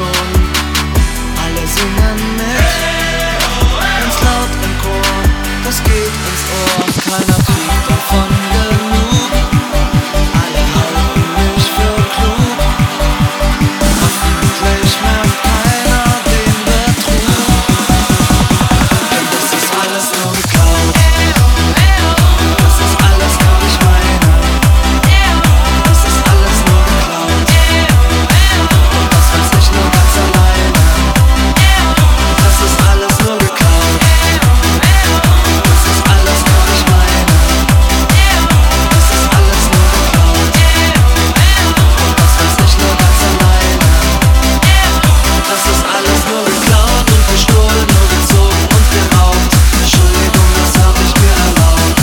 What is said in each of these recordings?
schon. Alle singen mit, ganz laut im Chor, das geht ins Ohr. Keiner kriegt davon genug, alle halten mich für klug. Hoffentlich merkt keiner den Betrug, denn das ist alles nur geklaut. Das ist alles nur nicht meine. Das ist alles nur geklaut. Und das weiß ich nur ganz alleine. Das ist alles nur geklaut. Das ist alles nur nicht meine. Das ist alles nur geklaut. Und das weiß ich nur ganz alleine. Das ist alles nur geklaut und gestohlen, nur gezogen und geraubt. Entschuldigung, das hab ich mir erlaubt.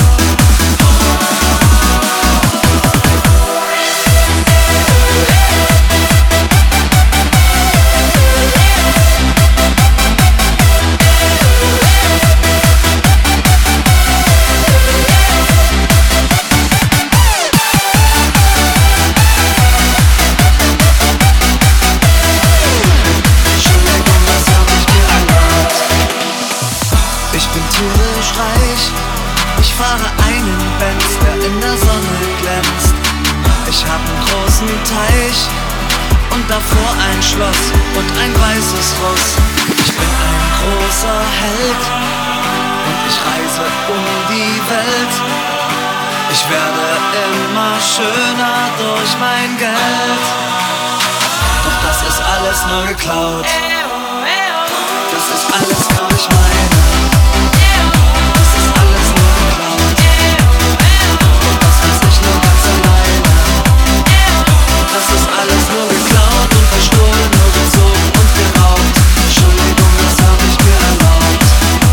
Entschuldigung, das hab ich mir erlaubt. Ich bin tierisch reich. Ich fahre einen Benz, der in der Sonne glänzt. Ich hab einen großen Teich und davor ein Schloss und ein weißes Ross. Ich bin ein großer Held und ich reise um die Welt. Ich werde immer schöner durch mein Geld. Doch das ist alles nur geklaut. Das ist alles nur nicht meine. Das ist alles nur geklaut. Und das weiß ich nur ganz alleine. Das ist alles nur geklaut und gestohlen, nur gezogen und geraubt. Entschuldigung, das hab ich mir erlaubt.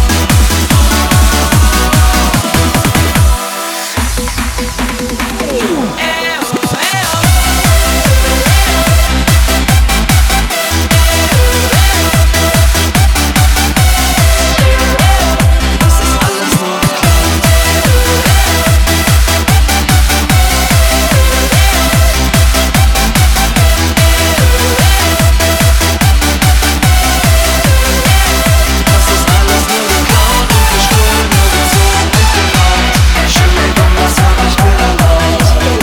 Das ist alles nur geklaut. Das ist alles nur geklaut und gestohlen, nur gezogen und geraubt. Entschuldigung, das hab ich mir erlaubt.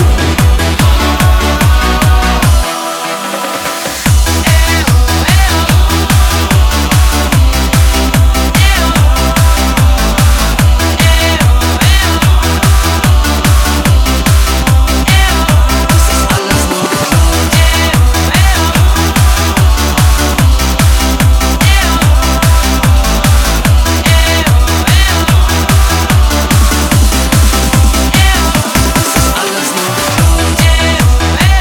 Das ist alles nur geklaut. Das ist alles nur geklaut.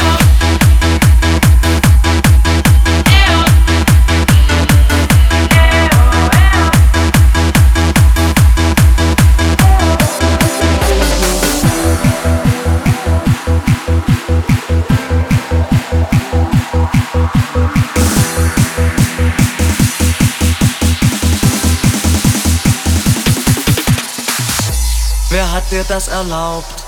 Wer hat dir das erlaubt?